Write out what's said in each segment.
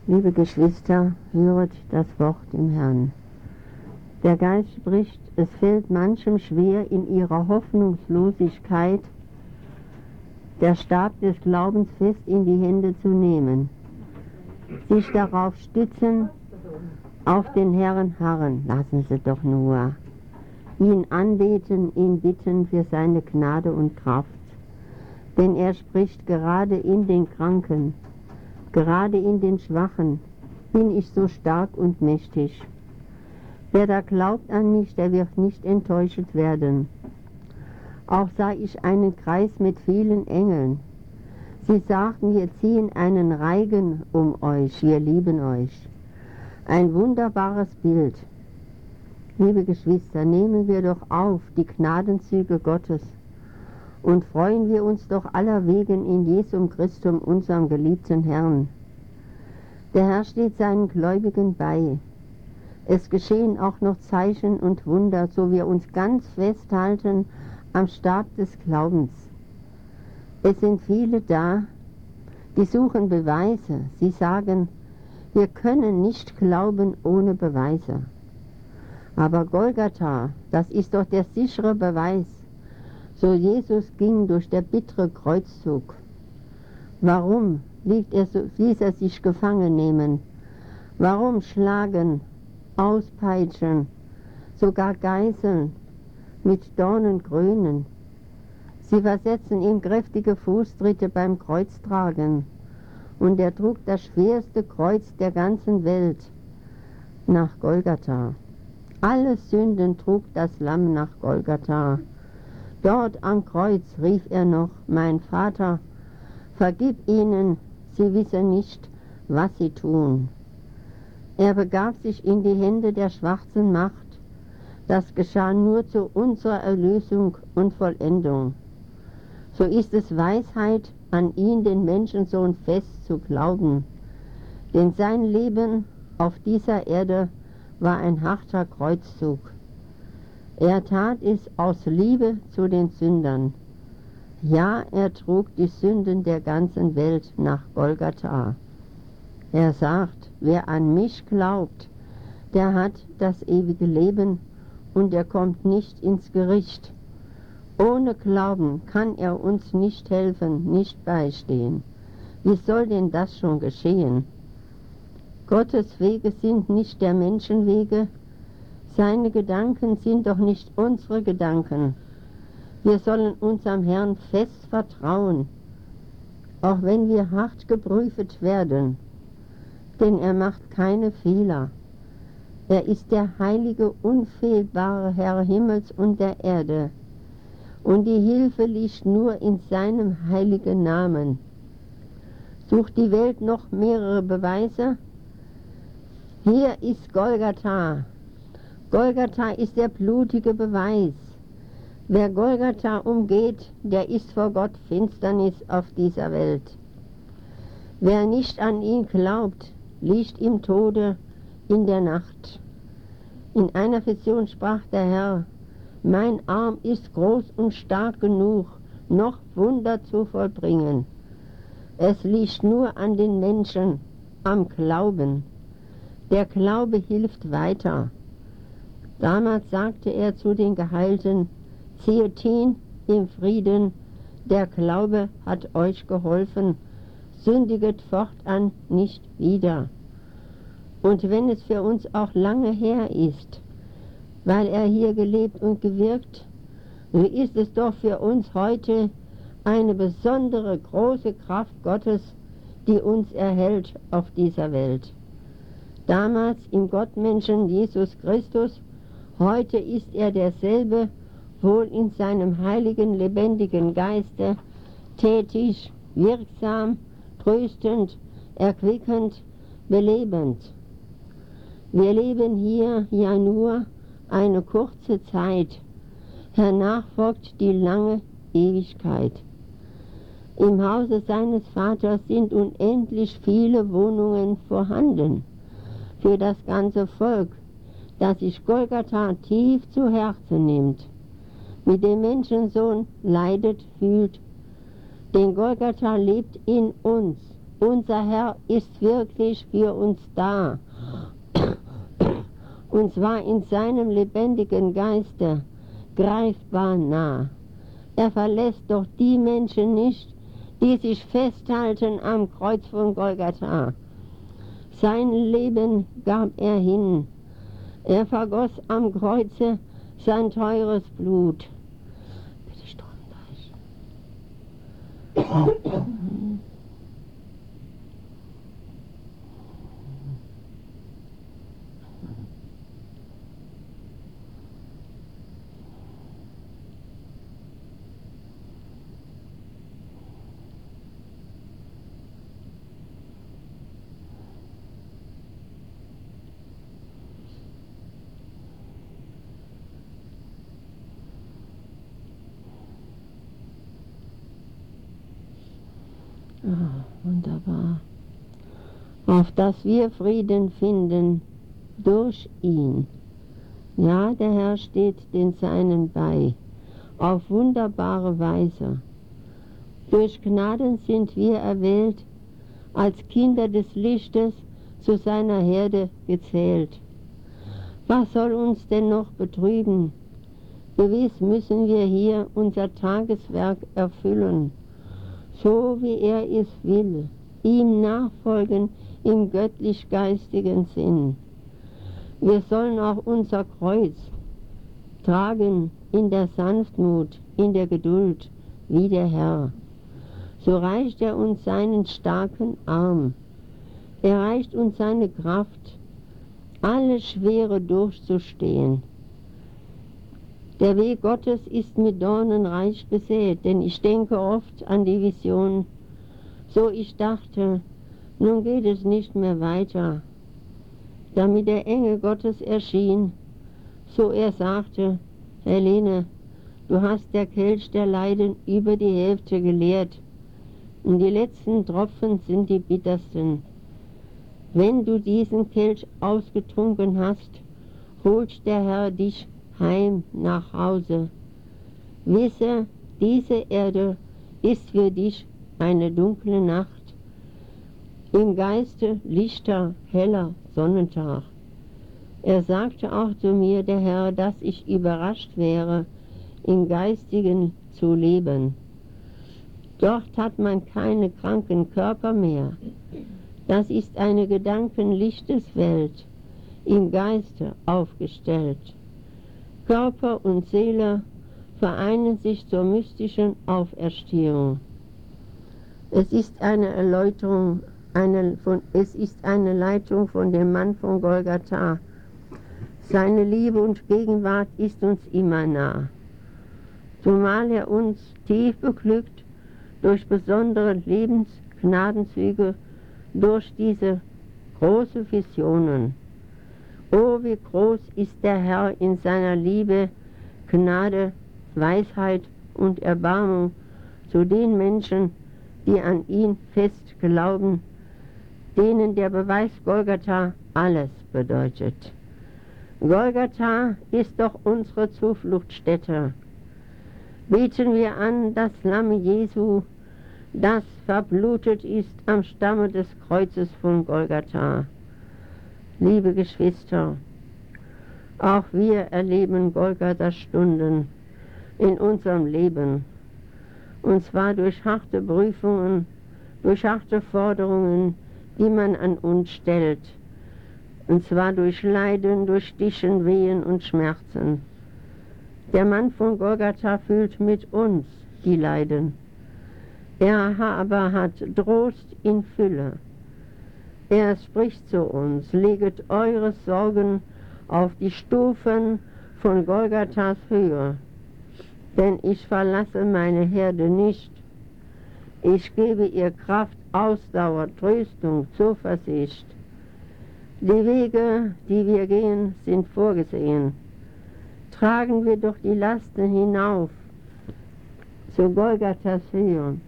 Liebe Geschwister, höret das Wort im Herrn. Der Geist spricht, es fällt manchem schwer, in ihrer Hoffnungslosigkeit der Stab des Glaubens fest in die Hände zu nehmen, sich darauf stützen, auf den Herrn harren, lassen Sie doch nur, ihn anbeten, ihn bitten für seine Gnade und Kraft. Denn er spricht gerade in den Kranken, gerade in den Schwachen, bin ich so stark und mächtig. Wer da glaubt an mich, der wird nicht enttäuscht werden. Auch sah ich einen Kreis mit vielen Engeln. Sie sagten, wir ziehen einen Reigen um euch, wir lieben euch. Ein wunderbares Bild. Liebe Geschwister, nehmen wir doch auf die Gnadenzüge Gottes und freuen wir uns doch allerwegen in Jesum Christum, unserem geliebten Herrn. Der Herr steht seinen Gläubigen bei. Es geschehen auch noch Zeichen und Wunder, so wir uns ganz festhalten am Stab des Glaubens. Es sind viele da, die suchen Beweise. Sie sagen, wir können nicht glauben ohne Beweise. Aber Golgatha, das ist doch der sichere Beweis. So Jesus ging durch der bittere Kreuzzug. Warum ließ er sich gefangen nehmen? Warum schlagen, auspeitschen, sogar geißeln, mit Dornen krönen? Sie versetzen ihm kräftige Fußtritte beim Kreuztragen, und er trug das schwerste Kreuz der ganzen Welt nach Golgatha. Alle Sünden trug das Lamm nach Golgatha. Dort am Kreuz rief er noch, mein Vater, vergib ihnen, sie wissen nicht, was sie tun. Er begab sich in die Hände der schwarzen Macht. Das geschah nur zu unserer Erlösung und Vollendung. So ist es Weisheit, an ihn, den Menschensohn, fest zu glauben. Denn sein Leben auf dieser Erde war ein harter Kreuzzug. Er tat es aus Liebe zu den Sündern. Ja, er trug die Sünden der ganzen Welt nach Golgatha. Er sagt, wer an mich glaubt, der hat das ewige Leben und er kommt nicht ins Gericht. Ohne Glauben kann er uns nicht helfen, nicht beistehen. Wie soll denn das schon geschehen? Gottes Wege sind nicht der Menschenwege, seine Gedanken sind doch nicht unsere Gedanken. Wir sollen unserem Herrn fest vertrauen, auch wenn wir hart geprüft werden, denn er macht keine Fehler. Er ist der heilige, unfehlbare Herr Himmels und der Erde, und die Hilfe liegt nur in seinem heiligen Namen. Sucht die Welt noch mehrere Beweise? Hier ist Golgatha. Golgatha ist der blutige Beweis. Wer Golgatha umgeht, der ist vor Gott Finsternis auf dieser Welt. Wer nicht an ihn glaubt, liegt im Tode in der Nacht. In einer Vision sprach der Herr, mein Arm ist groß und stark genug, noch Wunder zu vollbringen. Es liegt nur an den Menschen, am Glauben. Der Glaube hilft weiter. Damals sagte er zu den Geheilten, ziehet hin im Frieden, der Glaube hat euch geholfen, sündiget fortan nicht wieder. Und wenn es für uns auch lange her ist, weil er hier gelebt und gewirkt, so ist es doch für uns heute eine besondere große Kraft Gottes, die uns erhält auf dieser Welt. Damals im Gottmenschen Jesus Christus, heute ist er derselbe, wohl in seinem heiligen, lebendigen Geiste, tätig, wirksam, tröstend, erquickend, belebend. Wir leben hier ja nur eine kurze Zeit, hernach folgt die lange Ewigkeit. Im Hause seines Vaters sind unendlich viele Wohnungen vorhanden für das ganze Volk, das sich Golgatha tief zu Herzen nimmt, mit dem Menschensohn leidet, fühlt. Denn Golgatha lebt in uns unser Herr ist wirklich für uns da, und zwar in seinem lebendigen Geiste, greifbar nah. Er verlässt doch die Menschen nicht, die sich festhalten am Kreuz von Golgatha. Sein Leben gab er hin. Er vergoss am Kreuze sein teures Blut. Bitte strömt euch. Ah, wunderbar. Auf dass wir Frieden finden durch ihn. Ja, der Herr steht den Seinen bei, auf wunderbare Weise. Durch Gnaden sind wir erwählt, als Kinder des Lichtes zu seiner Herde gezählt. Was soll uns denn noch betrüben? Gewiss müssen wir hier unser Tageswerk erfüllen, so wie er es will, ihm nachfolgen im göttlich-geistigen Sinn. Wir sollen auch unser Kreuz tragen in der Sanftmut, in der Geduld, wie der Herr. So reicht er uns seinen starken Arm. Er reicht uns seine Kraft, alle Schwere durchzustehen. Der Weg Gottes ist mit Dornen reich besät, denn ich denke oft an die Vision. So ich dachte, nun geht es nicht mehr weiter. Damit der Engel Gottes erschien, so er sagte, Helene, du hast der Kelch der Leiden über die Hälfte geleert, und die letzten Tropfen sind die bittersten. Wenn du diesen Kelch ausgetrunken hast, holt der Herr dich heim nach Hause. Wisse, diese Erde ist für dich eine dunkle Nacht, im Geiste lichter, heller Sonnentag. Er sagte auch zu mir, der Herr, dass ich überrascht wäre, im Geistigen zu leben. Dort hat man keine kranken Körper mehr. Das ist eine Gedankenlichteswelt, im Geiste aufgestellt. Körper und Seele vereinen sich zur mystischen Auferstehung. Es ist eine Erläuterung, es ist eine Leitung von dem Mann von Golgatha. Seine Liebe und Gegenwart ist uns immer nah, zumal er uns tief beglückt durch besondere Lebensgnadenzüge, durch diese große Visionen. Oh, wie groß ist der Herr in seiner Liebe, Gnade, Weisheit und Erbarmung zu den Menschen, die an ihn fest glauben, denen der Beweis Golgatha alles bedeutet. Golgatha ist doch unsere Zufluchtsstätte. Beten wir an das Lamm Jesu, das verblutet ist am Stamme des Kreuzes von Golgatha. Liebe Geschwister, auch wir erleben Golgatha-Stunden in unserem Leben, und zwar durch harte Prüfungen, durch harte Forderungen, die man an uns stellt, und zwar durch Leiden, durch Stichen, Wehen und Schmerzen. Der Mann von Golgatha fühlt mit uns die Leiden. Er aber hat Trost in Fülle. Er spricht zu uns, leget eure Sorgen auf die Stufen von Golgathas Höhe, denn ich verlasse meine Herde nicht. Ich gebe ihr Kraft, Ausdauer, Tröstung, Zuversicht. Die Wege, die wir gehen, sind vorgesehen. Tragen wir doch die Lasten hinauf zu Golgathas Höhe.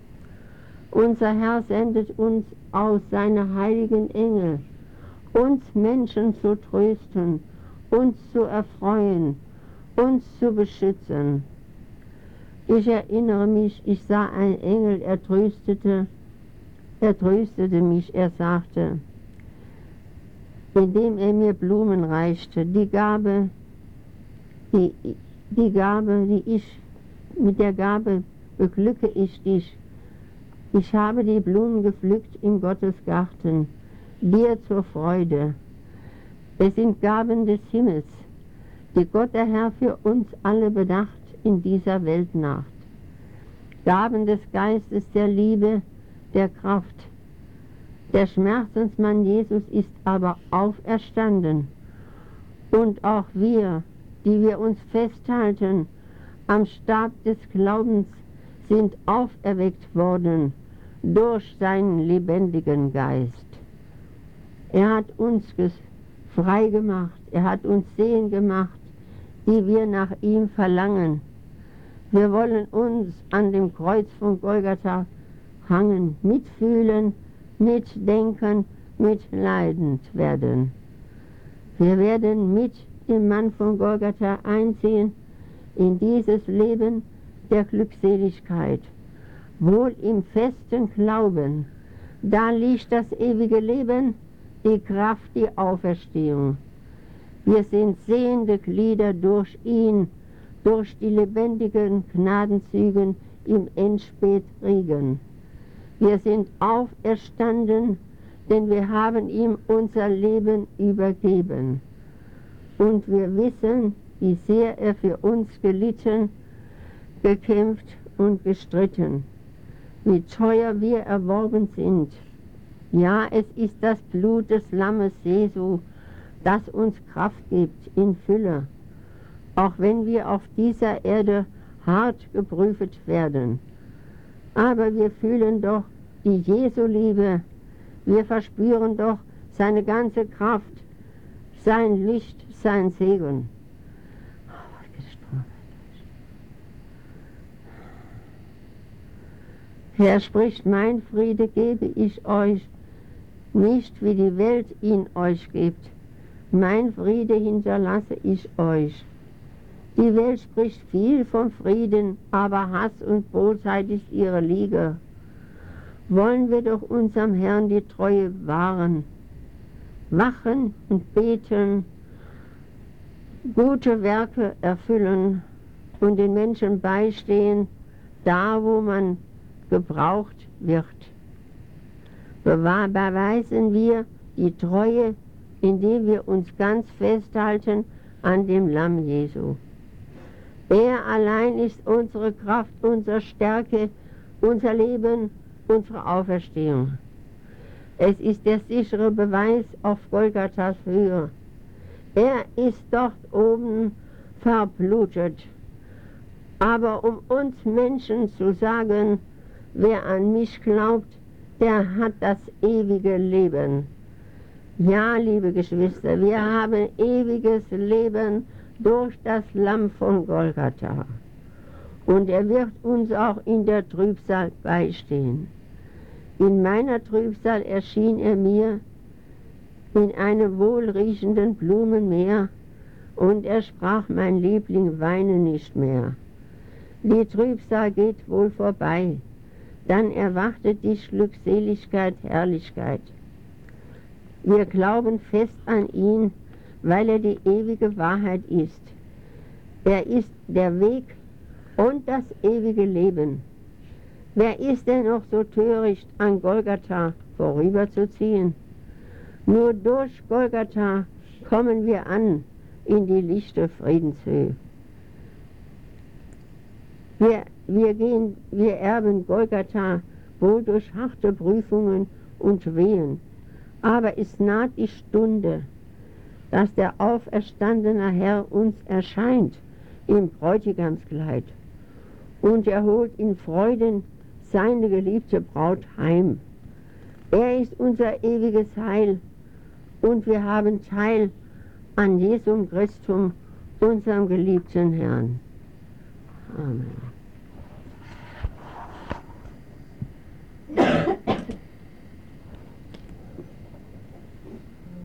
Unser Herr sendet uns aus seine heiligen Engel, uns Menschen zu trösten, uns zu erfreuen, uns zu beschützen. Ich erinnere mich, ich sah einen Engel, er tröstete Er tröstete mich, er sagte, indem er mir Blumen reichte, mit der Gabe beglücke ich dich. Ich habe die Blumen gepflückt in Gottes Garten, dir zur Freude. Es sind Gaben des Himmels, die Gott der Herr für uns alle bedacht in dieser Weltnacht. Gaben des Geistes der Liebe, der Kraft. Der Schmerzensmann Jesus ist aber auferstanden. Und auch wir, die wir uns festhalten am Stab des Glaubens, sind auferweckt worden durch seinen lebendigen Geist. Er hat uns frei gemacht, er hat uns sehen gemacht, die wir nach ihm verlangen. Wir wollen uns an dem Kreuz von Golgatha hangen, mitfühlen, mitdenken, mitleidend werden. Wir werden mit dem Mann von Golgatha einziehen in dieses Leben der Glückseligkeit, wohl im festen Glauben. Da liegt das ewige Leben, die Kraft, die Auferstehung. Wir sind sehende Glieder durch ihn, durch die lebendigen Gnadenzüge im Endspätregen. Wir sind auferstanden, denn wir haben ihm unser Leben übergeben. Und wir wissen, wie sehr er für uns gelitten, gekämpft und gestritten, wie teuer wir erworben sind. Ja, es ist das Blut des Lammes Jesu, das uns Kraft gibt in Fülle, auch wenn wir auf dieser Erde hart geprüft werden. Aber wir fühlen doch die Jesu-Liebe, wir verspüren doch seine ganze Kraft, sein Licht, sein Segen. Herr spricht, mein Friede gebe ich euch, nicht wie die Welt ihn euch gibt. Mein Friede hinterlasse ich euch. Die Welt spricht viel von Frieden, aber Hass und Bosheit ist ihre Liege. Wollen wir doch unserem Herrn die Treue wahren, wachen und beten, gute Werke erfüllen und den Menschen beistehen, da wo man gebraucht wird. Beweisen wir die Treue, indem wir uns ganz festhalten an dem Lamm Jesu. Er allein ist unsere Kraft, unsere Stärke, unser Leben, unsere Auferstehung. Es ist der sichere Beweis auf Golgathas Höhe. Er ist dort oben verblutet. Aber um uns Menschen zu sagen, wer an mich glaubt, der hat das ewige Leben. Ja, liebe Geschwister, wir haben ewiges Leben durch das Lamm von Golgatha. Und er wird uns auch in der Trübsal beistehen. In meiner Trübsal erschien er mir in einem wohlriechenden Blumenmeer und er sprach, mein Liebling, weine nicht mehr. Die Trübsal geht wohl vorbei, dann erwartet dich Glückseligkeit, Herrlichkeit. Wir glauben fest an ihn, weil er die ewige Wahrheit ist. Er ist der Weg und das ewige Leben. Wer ist denn noch so töricht, an Golgatha vorüberzuziehen? Nur durch Golgatha kommen wir an in die lichte Friedenshöhe. Wir erben Golgatha wohl durch harte Prüfungen und Wehen. Aber es naht die Stunde, dass der auferstandene Herr uns erscheint im Bräutigamskleid und er holt in Freuden seine geliebte Braut heim. Er ist unser ewiges Heil und wir haben Teil an Jesum Christum, unserem geliebten Herrn. Amen.